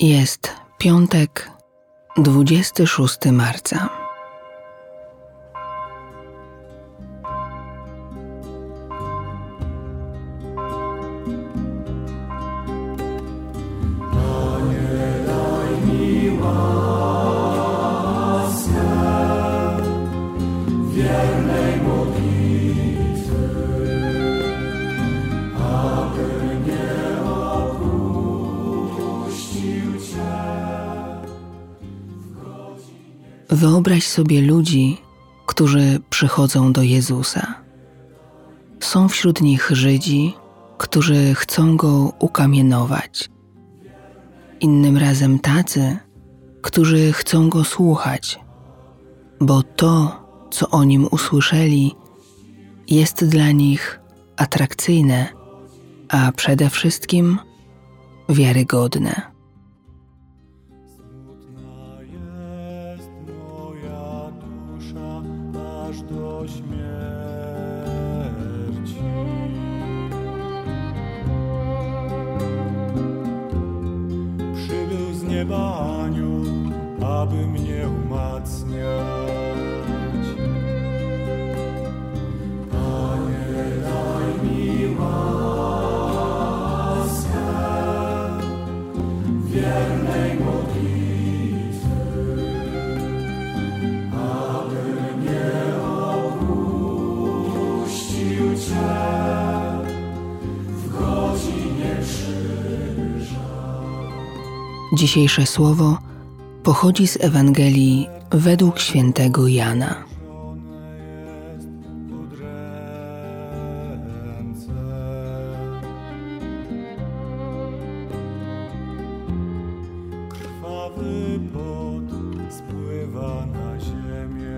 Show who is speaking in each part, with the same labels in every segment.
Speaker 1: Jest piątek, 26 marca. Wyobraź sobie ludzi, którzy przychodzą do Jezusa. Są wśród nich Żydzi, którzy chcą Go ukamienować. Innym razem tacy, którzy chcą Go słuchać, bo to, co o Nim usłyszeli, jest dla nich atrakcyjne, a przede wszystkim wiarygodne.
Speaker 2: Do śmierci. Przybył z nieba anioł, aby mnie umacniać. Panie, daj mi łaskę wiernej modlitwy, aby mnie w godzinie krzyża.
Speaker 1: Dzisiejsze słowo pochodzi z Ewangelii według świętego Jana.
Speaker 2: Krwawy pot spływa na ziemię.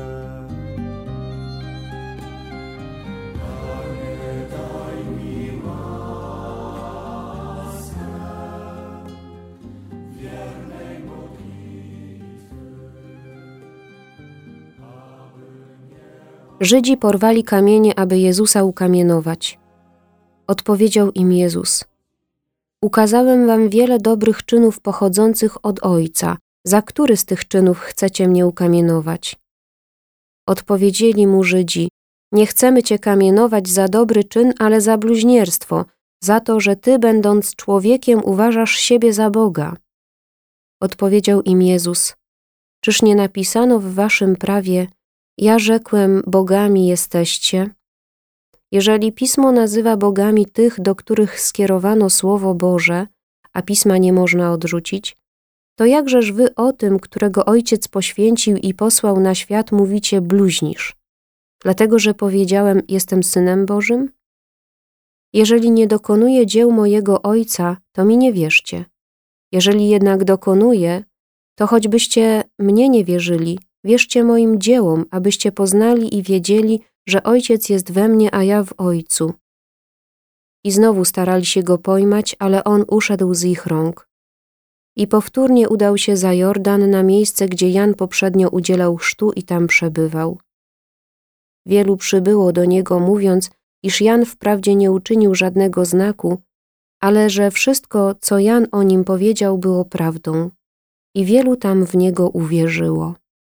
Speaker 3: Żydzi porwali kamienie, aby Jezusa ukamienować. Odpowiedział im Jezus: ukazałem wam wiele dobrych czynów pochodzących od Ojca. Za który z tych czynów chcecie mnie ukamienować? Odpowiedzieli mu Żydzi: nie chcemy cię kamienować za dobry czyn, ale za bluźnierstwo, za to, że ty, będąc człowiekiem, uważasz siebie za Boga. Odpowiedział im Jezus: czyż nie napisano w waszym prawie: ja rzekłem, bogami jesteście? Jeżeli Pismo nazywa bogami tych, do których skierowano Słowo Boże, a Pisma nie można odrzucić, to jakżeż wy o tym, którego Ojciec poświęcił i posłał na świat, mówicie bluźnisz? Dlatego, że powiedziałem, jestem Synem Bożym? Jeżeli nie dokonuję dzieł mojego Ojca, to mi nie wierzcie. Jeżeli jednak dokonuję, to choćbyście mnie nie wierzyli, wierzcie moim dziełom, abyście poznali i wiedzieli, że Ojciec jest we mnie, a ja w Ojcu. I znowu starali się Go pojmać, ale On uszedł z ich rąk. I powtórnie udał się za Jordan na miejsce, gdzie Jan poprzednio udzielał chrztu i tam przebywał. Wielu przybyło do Niego, mówiąc, iż Jan wprawdzie nie uczynił żadnego znaku, ale że wszystko, co Jan o nim powiedział, było prawdą. I wielu tam w Niego uwierzyło.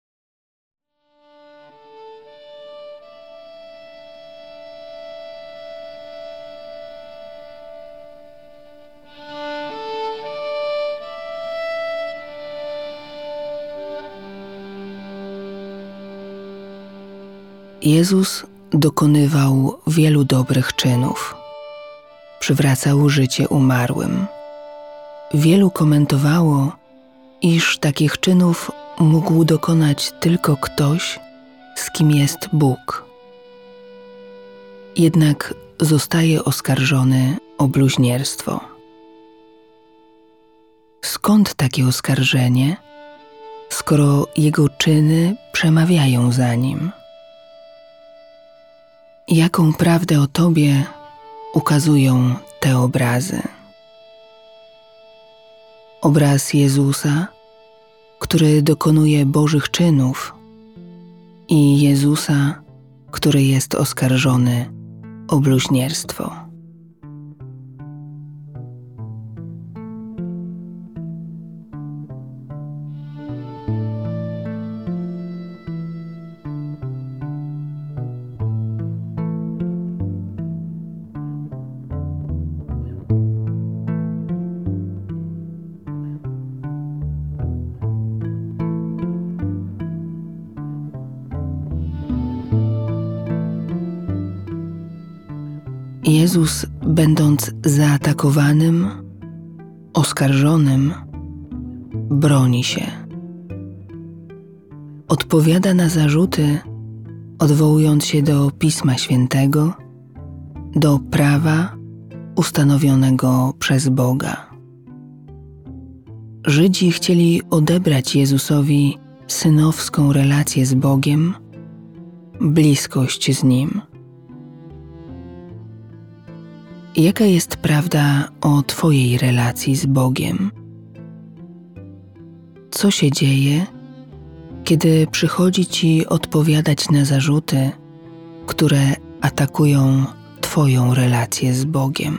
Speaker 1: Jezus dokonywał wielu dobrych czynów. Przywracał życie umarłym. Wielu komentowało, iż takich czynów mógł dokonać tylko ktoś, z kim jest Bóg. Jednak zostaje oskarżony o bluźnierstwo. Skąd takie oskarżenie, skoro jego czyny przemawiają za nim? Jaką prawdę o Tobie ukazują te obrazy? Obraz Jezusa, który dokonuje Bożych czynów, i Jezusa, który jest oskarżony o bluźnierstwo. Jezus, będąc zaatakowanym, oskarżonym, broni się. Odpowiada na zarzuty, odwołując się do Pisma Świętego, do prawa ustanowionego przez Boga. Żydzi chcieli odebrać Jezusowi synowską relację z Bogiem, bliskość z Nim. Jaka jest prawda o Twojej relacji z Bogiem? Co się dzieje, kiedy przychodzi Ci odpowiadać na zarzuty, które atakują Twoją relację z Bogiem?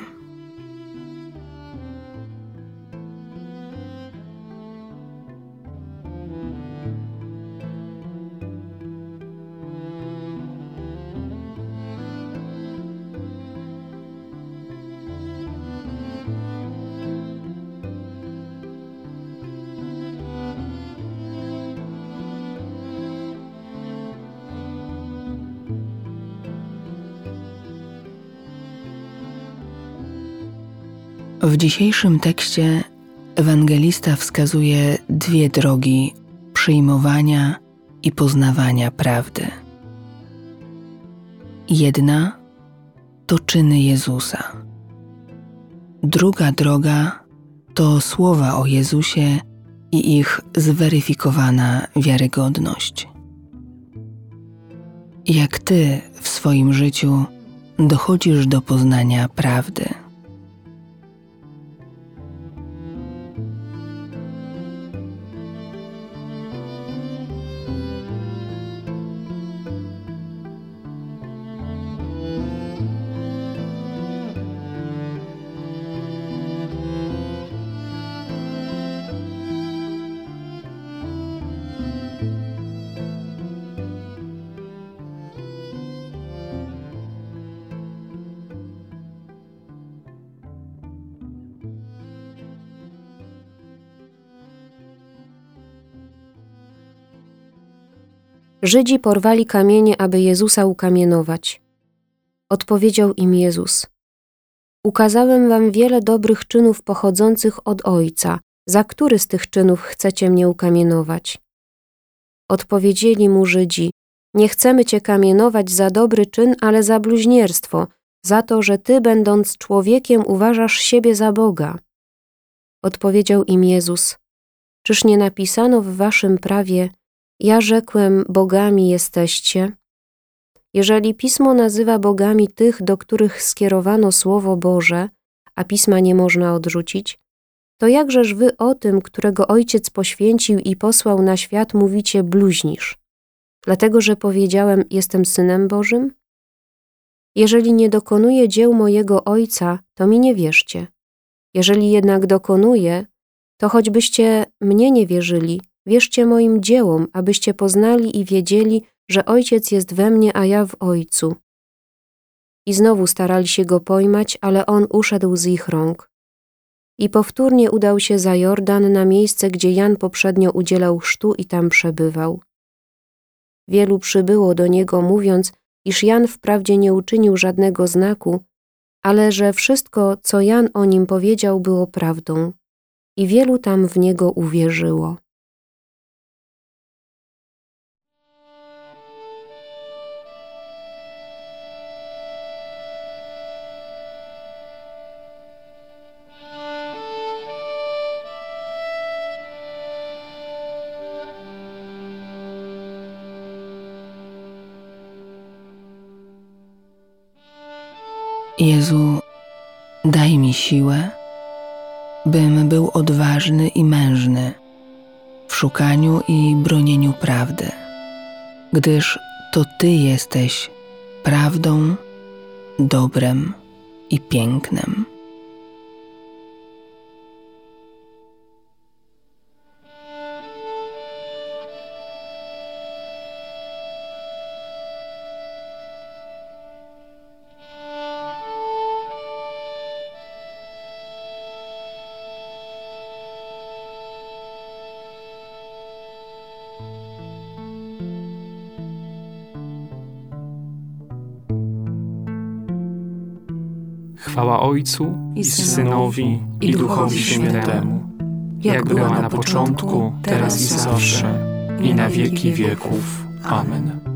Speaker 1: W dzisiejszym tekście ewangelista wskazuje dwie drogi przyjmowania i poznawania prawdy. Jedna to czyny Jezusa. Druga droga to słowa o Jezusie i ich zweryfikowana wiarygodność. Jak Ty w swoim życiu dochodzisz do poznania prawdy?
Speaker 3: Żydzi porwali kamienie, aby Jezusa ukamienować. Odpowiedział im Jezus: Ukazałem wam wiele dobrych czynów pochodzących od Ojca. Za który z tych czynów chcecie mnie ukamienować? Odpowiedzieli mu Żydzi: Nie chcemy cię kamienować za dobry czyn, ale za bluźnierstwo, za to, że ty, będąc człowiekiem, uważasz siebie za Boga. Odpowiedział im Jezus: Czyż nie napisano w waszym prawie: Ja rzekłem, bogami jesteście? Jeżeli Pismo nazywa bogami tych, do których skierowano Słowo Boże, a Pisma nie można odrzucić, to jakżeż wy o tym, którego Ojciec poświęcił i posłał na świat, mówicie bluźnisz? Dlatego, że powiedziałem, jestem Synem Bożym? Jeżeli nie dokonuję dzieł mojego Ojca, to mi nie wierzcie. Jeżeli jednak dokonuję, to choćbyście mnie nie wierzyli, wierzcie moim dziełom, abyście poznali i wiedzieli, że Ojciec jest we mnie, a ja w Ojcu. I znowu starali się go pojmać, ale on uszedł z ich rąk. I powtórnie udał się za Jordan na miejsce, gdzie Jan poprzednio udzielał chrztu i tam przebywał. Wielu przybyło do niego, mówiąc, iż Jan wprawdzie nie uczynił żadnego znaku, ale że wszystko, co Jan o nim powiedział, było prawdą. I wielu tam w niego uwierzyło.
Speaker 1: Jezu, daj mi siłę, bym był odważny i mężny w szukaniu i bronieniu prawdy, gdyż to Ty jesteś prawdą, dobrem i pięknem.
Speaker 4: Chwała Ojcu i Synowi i Duchowi Świętemu, jak była na początku, teraz i zawsze, i na wieki wieków. Amen.